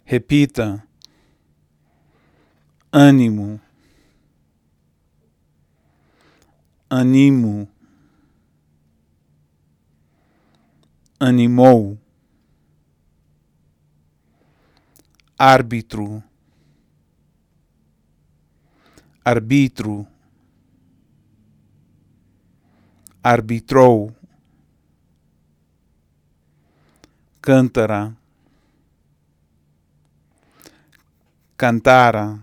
Repita: ânimo, animo, animou, árbitro, arbítro, arbitrou, cântara, cantara,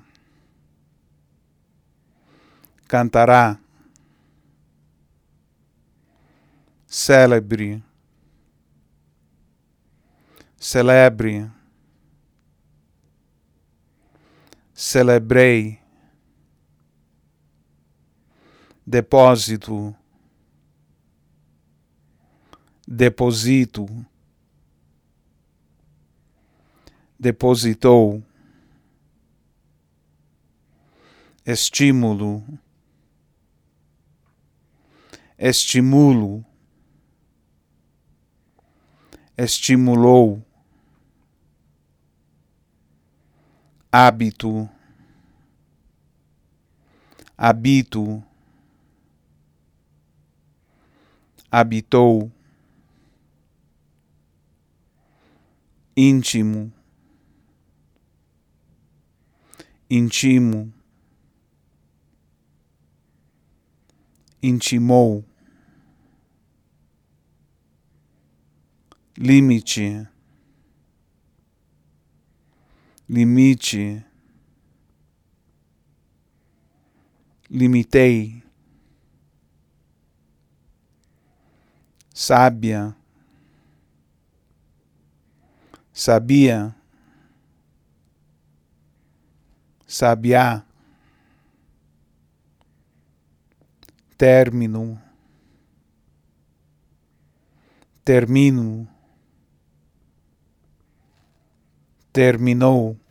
cantará, célebre, celebre, celebrei, depósito, deposito, depositou, estímulo, estimulo, estimulou, hábito, habito, habitou, íntimo, intimo, intimou, limite, limite, limitei, sábia, sabia, sabiá, término, termino, terminou,